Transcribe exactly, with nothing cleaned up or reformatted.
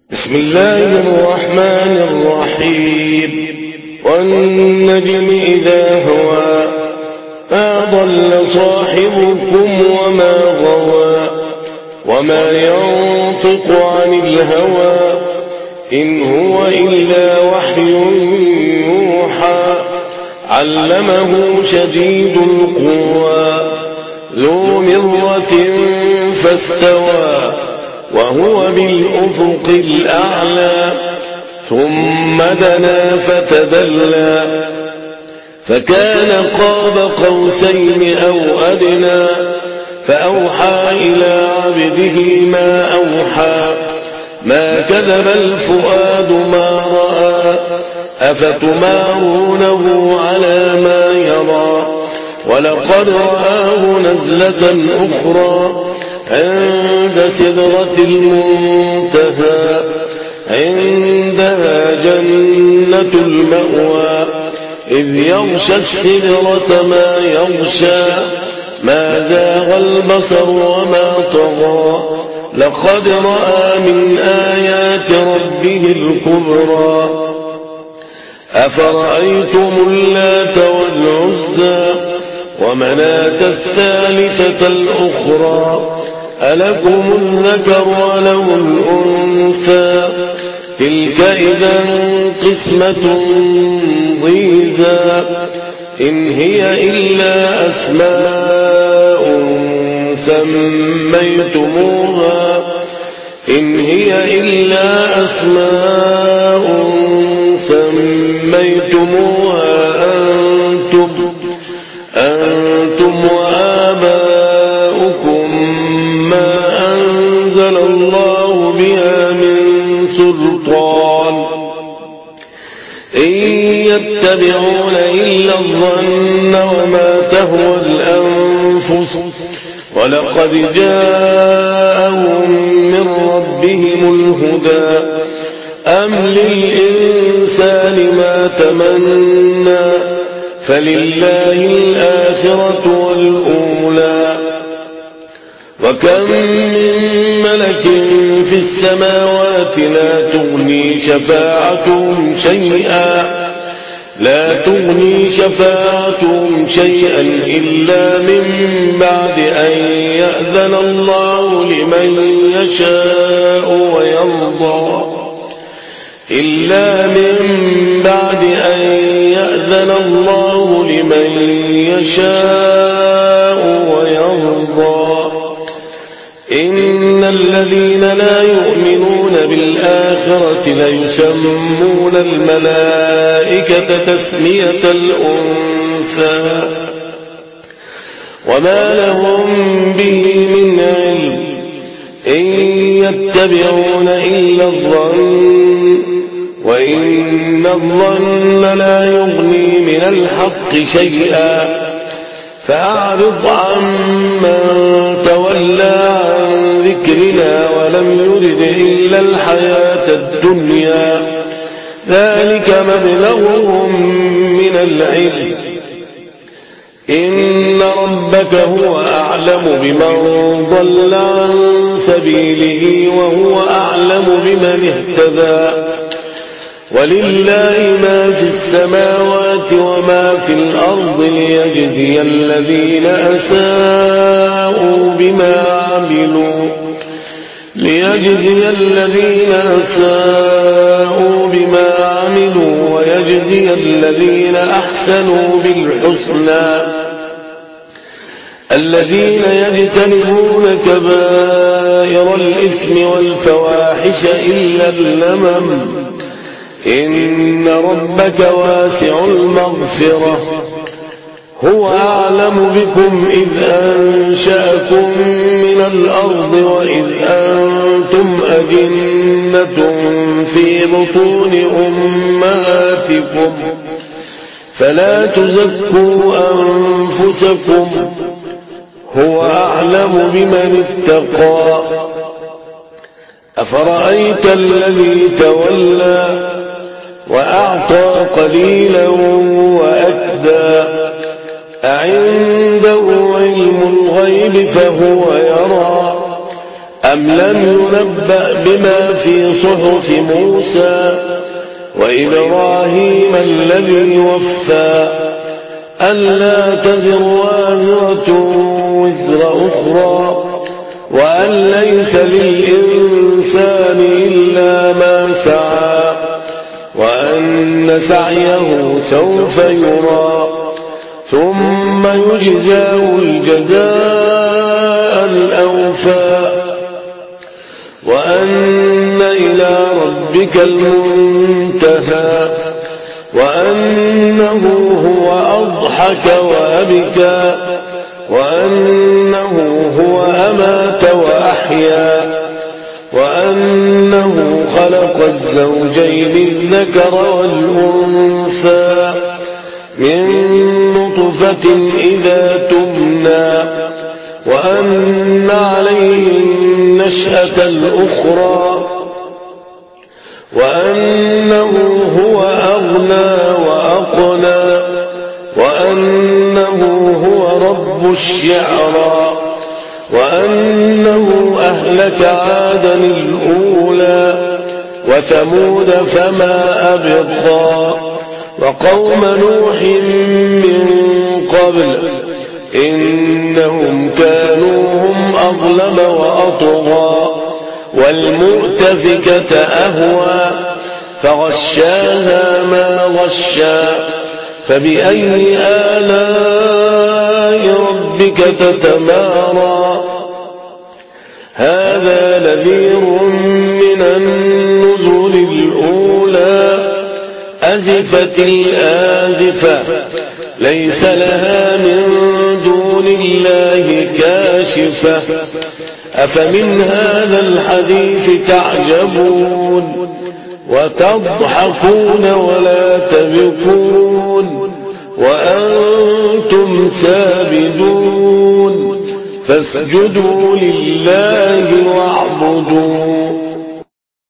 بسم الله الرحمن الرحيم والنجم إذا هوى ما ضل صاحبكم وما غوى وما ينطق عن الهوى إن هو إلا وحي يوحى علمه شديد القوى ذو مرة فاستوى وهو بالأفق الأعلى ثم دنا فتدلى فكان قاب قوسين أو أدنى فأوحى إلى عبده ما أوحى ما كذب الفؤاد ما رأى أفتمارونه على ما يرى ولقد رآه نزلة أخرى عند سدرة المنتهى عندها جنة المأوى إذ يغشى السدرة ما يغشى ما زاغ البصر وما طغى لقد رأى من آيات ربه الكبرى أفرأيتم اللات والعزى ومناة الثالثة الأخرى ألكم الذكر وله الأنثى تلك إذا قسمة ضيزى إن هي إلا أسماء سميتموها إن هي إلا أسماء سميتموها أنتم أنتم وآباؤكم ما أنزل الله بها من سلطان إن يتبعون إلا الظن وما تهوى الأنفس ولقد جاءهم من ربهم الهدى أم للإنسان ما تمنى فلله الآخرة والأولى وكم من ملك في السماوات لا تغني شفاعتهم شيئا لا تغني شفاعتهم شيئا إلا من بعد أن يأذن الله لمن يشاء ويرضى إلا من بعد أن يأذن الله لمن يشاء ويرضى إن الذين لا يؤمنون بالآخرة ليسمون الملائكة تسمية الأنثى وما لهم به من علم إن يتبعون إلا الظن وإن الظن لا يغني من الحق شيئا فأعرض عمن تولى عن ذكرنا ولم يرد إلا الحياة الدنيا ذلك مبلغهم من العلم إن ربك هو أعلم بمن ضل عن سبيله وهو أعلم بمن اهتدى ولله ما في السماوات وما في الأرض ليجزي الذين أساءوا بما عملوا ليجزي الذين أساءوا بما عملوا ويجزي الذين أحسنوا بالحسنى الذين يجتنبون كبائر الإثم والفواحش إلا اللمم إن ربك واسع المغفرة هو أعلم بكم إذ أنشأكم من الأرض وإذ أنتم أجنة في بطون أمهاتكم فلا تزكوا أنفسكم هو أعلم بمن اتقى أفرأيت الذي تولى وأعطى قليلا وأكدى أعنده علم الغيب فهو يرى أم لم ينبأ بما في صحف موسى وإبراهيم الذي وفى ألا تزر وازرة وزر أخرى وأن ليس للإنسان إلا ما سعى وأن سعيه سوف يرى ثم يجزاه الجزاء الأوفى وأن إلى ربك المنتهى وأنه هو أضحك وأبكى وأنه هو أمات وأحيا وأنه خلق الزوجين الذكر والأنثى من نطفة إذا تمنى وأن عليه النشأة الأخرى وأنه هو أغنى وأقنى وأنه هو رب الشعرى وأنه أهلك عادا الأولى وثمود فما أبقى وقوم نوح من قبل إنهم كانوا هم أظلم وأطغى والمؤتفكة أهوى فغشاها ما غشا فبأي آلاء ربك تتمارى هذا نذير من النذر الأولى أزفت الآزفة ليس لها من دون الله كاشفة أفمن هذا الحديث تعجبون وتضحكون ولا تبكون وأنتم سامدون فاسجدوا لله واعبدوا